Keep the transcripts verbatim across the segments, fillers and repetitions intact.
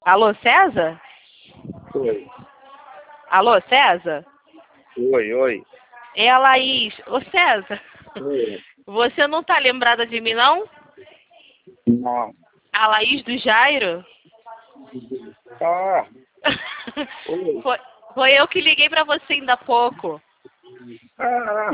Alô, César? Oi. Alô, César? Oi, oi. É a Laís. Ô, César, Oi. você não tá lembrada de mim, não? Não. A Laís do Jairo? Ah, oi. Foi, foi eu que liguei pra você ainda há pouco. Ah,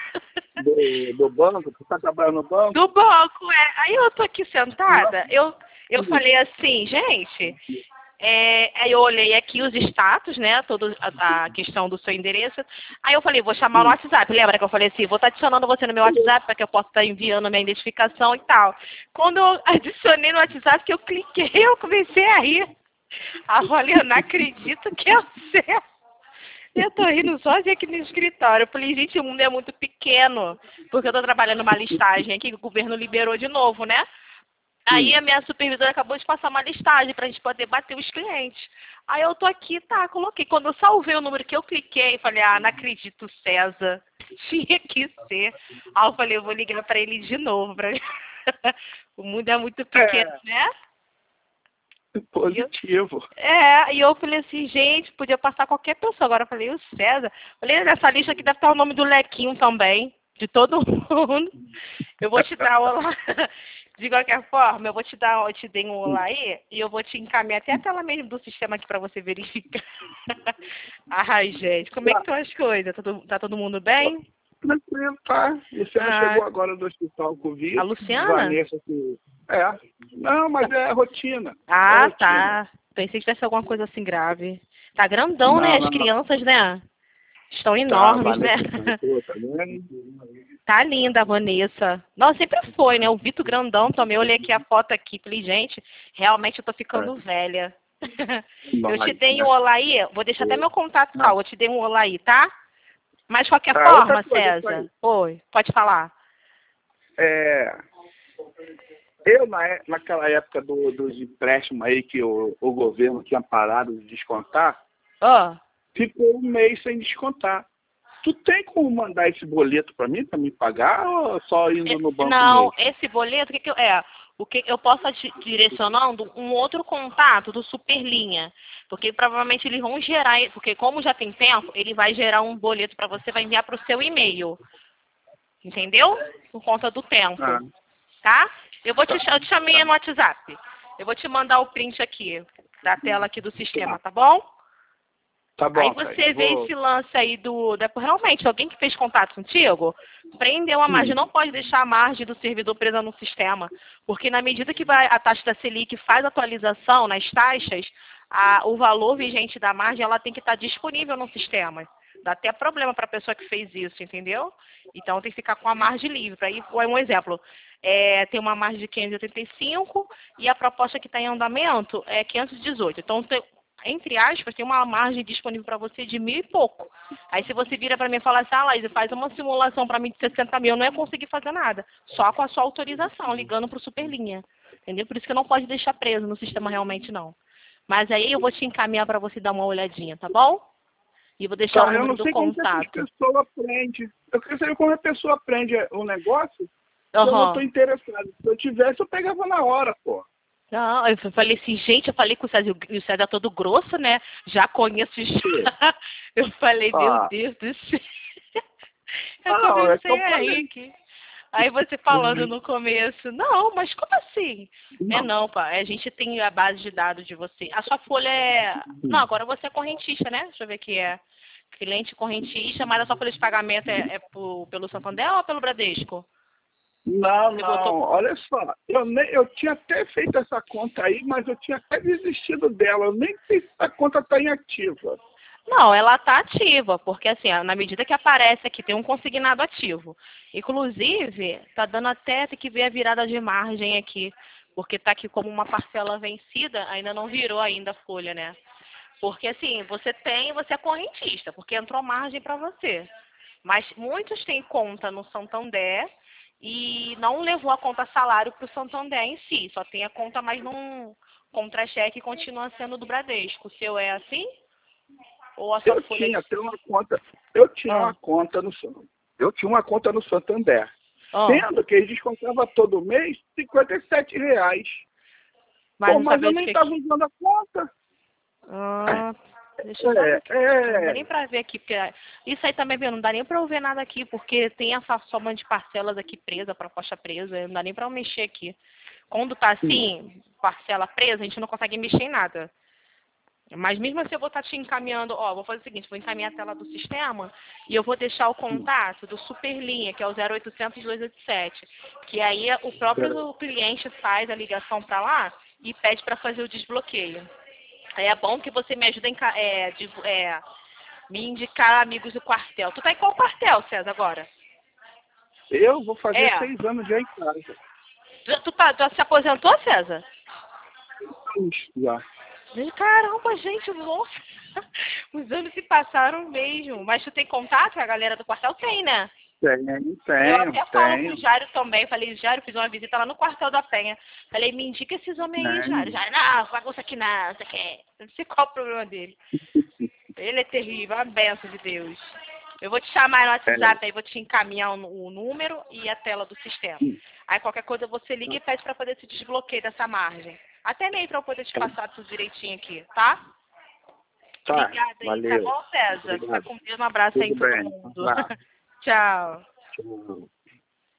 do, do banco? Você tá trabalhando no banco? Do banco, é. Aí eu tô aqui sentada, eu, eu falei assim, gente, é, aí eu olhei aqui os status, né, toda a, a questão do seu endereço, aí eu falei, vou chamar no WhatsApp, lembra que eu falei assim, vou estar adicionando você no meu WhatsApp para que eu possa estar enviando a minha identificação e tal. Quando eu adicionei no WhatsApp, que eu cliquei, eu comecei a rir. Ah, olha, eu não acredito que é você. Eu tô rindo sozinha aqui no escritório. Eu falei, gente, o mundo é muito pequeno. Porque eu tô trabalhando uma listagem aqui que o governo liberou de novo, né? Aí a minha supervisora acabou de passar uma listagem pra gente poder bater os clientes. Aí eu tô aqui, tá, coloquei. Quando eu salvei o número que eu cliquei, falei, ah, não acredito, César. Tinha que ser. Aí eu falei, eu vou ligar pra ele de novo. Pra... o mundo é muito pequeno, É, né? E eu, positivo. é, e eu falei assim, gente, podia passar qualquer pessoa. Agora eu falei, o César. Falei, nessa lista aqui deve estar o nome do Lequinho também, de todo mundo. Eu vou te dar o olá. De qualquer forma, eu vou te dar, eu te dei um olá aí e eu vou te encaminhar até a tela mesmo do sistema aqui para você verificar. Ai, gente, como é que estão as coisas? Tá todo, tá todo mundo bem? Tranquilo, tá? Você não Ah, chegou agora do hospital com o a Vitor? Luciana? Vanessa que... É. Não, mas é rotina. É Ah, rotina. tá. Pensei que tivesse alguma coisa assim grave. Tá grandão, né? Não, As não, não. crianças, né? Estão Tá, enormes, né? Vanessa cantou, tá vendo? Tá linda a Vanessa. Nossa, sempre foi, né? O Vitor grandão também. Eu olhei aqui a foto aqui. Falei, gente, realmente eu tô ficando É. velha. Eu te Nós, dei um né? olá aí. Vou deixar até meu contato Ah, salvo. Eu te dei um olá aí, tá? Mas de qualquer ah, outra forma, coisa, isso aí. César. Oi, pode falar. É, eu, na, é- naquela época do, dos empréstimos aí que o, o governo tinha parado de descontar, Ó. ficou um mês sem descontar. Tu tem como mandar esse boleto para mim, para me pagar, ou só indo no E- banco Não, mesmo? esse boleto, o que, que eu, é? O que eu posso te direcionando um outro contato do Superlinha, porque provavelmente eles vão gerar, porque como já tem tempo, ele vai gerar um boleto para você, vai enviar para o seu e-mail, entendeu? Por conta do Ah, tempo, tá? Eu vou te, tá, eu te chamei tá, no WhatsApp. Eu vou te mandar o print aqui da tela aqui do sistema, tá. tá bom? Tá Aí bom, cara. você Eu vê vou. esse lance aí do, da, realmente, alguém que fez contato contigo, prendeu a margem, Hum. não pode deixar a margem do servidor presa no sistema, porque na medida que vai, a taxa da Selic faz atualização nas taxas, a, o valor vigente da margem, ela tem que estar disponível no sistema. Dá até problema para a pessoa que fez isso, entendeu? Então tem que ficar com a margem livre. Aí, um exemplo, é, tem uma margem de quinhentos e oitenta e cinco e a proposta que está em andamento é quinhentos e dezoito. Então, tem, entre aspas, tem uma margem disponível para você de mil e pouco. Aí se você vira para mim e fala assim, ah, Laís, faz uma simulação para mim de sessenta mil, eu não ia conseguir fazer nada. Só com a sua autorização, ligando para o Superlinha. Entendeu? Por isso que não pode deixar preso no sistema realmente, não. Mas aí eu vou te encaminhar para você dar uma olhadinha, tá bom? E vou deixar o Tá, eu número não do sei como que essas contato. pessoas aprendem. Eu queria saber como a pessoa aprende o negócio se eu não estou Aham. interessado. Se eu tivesse, eu pegava na hora, pô. Não, eu falei assim, gente, eu falei com o César, e o César é todo grosso, né? Já conheço já. Eu falei, meu Ah, Deus do céu. Eu não, é que comecei eu a rir falei. aqui. Aí você falando no começo, não, mas como assim? É Não. não, pá, a gente tem a base de dados de você. A sua folha é... Não, agora você é correntista, né? Deixa eu ver aqui, é cliente correntista, mas a sua folha de pagamento é, é por, pelo Santander ou pelo Bradesco? Não, Você não, botou... olha só, eu, nem, eu tinha até feito essa conta aí, mas eu tinha até desistido dela, eu nem sei se a conta está inativa. Não, ela está ativa, porque assim, na medida que aparece aqui, tem um consignado ativo. Inclusive, está dando até, tem que ver a virada de margem aqui, porque está aqui como uma parcela vencida, ainda não virou ainda a folha, né? Porque assim, você tem, você é correntista, porque entrou margem para você. Mas muitos têm conta no Santander e não levou a conta salário para o Santander em si, só tem a conta, mas não contra-cheque continua sendo do Bradesco. O seu é assim? Ou a sua Eu folha tinha, de... tenho uma conta, eu tinha Ah, uma conta no San- eu tinha uma conta no Santander, ah. sendo que eles descontavam todo mês cinquenta e sete reais. Mas Pô, não mas sabia eu de nem que... estava usando a conta. Ah, deixa eu É, ver aqui. Não dá é. nem pra ver aqui, porque isso aí também, viu, não dá nem pra eu ver nada aqui, porque tem essa soma de parcelas aqui presa, proposta presa, não dá nem pra eu mexer aqui. Quando tá assim, parcela presa, a gente não consegue mexer em nada. Mas mesmo assim eu vou estar te encaminhando, ó, vou fazer o seguinte, vou encaminhar a tela do sistema e eu vou deixar o contato do Superlinha, que é o zero oitocentos, dois oito sete, que aí o próprio cliente faz a ligação para lá e pede para fazer o desbloqueio. Aí é bom que você me ajuda a enca- é, de- é, me indicar amigos do quartel. Tu tá em qual quartel, César, agora? Eu vou fazer É. seis anos já em casa. Tu, tu, tá- tu se aposentou, César? Ixi, já. Caramba, gente, nossa. Os anos se passaram mesmo. Mas tu tem contato com a galera do quartel? Tem, né? Tenho, Eu tenho, até falo com o tenho. Jário também. Falei, Jário, fiz uma visita lá no quartel da Penha. Falei, me indica esses homens aí, Jário. Tenho. Jário, não, bagunça aqui não, você quer. Eu não sei qual o problema dele. Ele é terrível, é uma benção de Deus. Eu vou te chamar no WhatsApp, aí vou te encaminhar o, o número e a tela do sistema. Aí qualquer coisa você liga e pede para fazer esse desbloqueio dessa margem. Até meio para eu poder te passar tudo direitinho aqui, tá? Tá, Obrigada aí, tá valeu. bom, César? Fica Obrigado. com Deus, um abraço aí em Tudo todo bem. mundo. Abraço. Tchau. Tchau.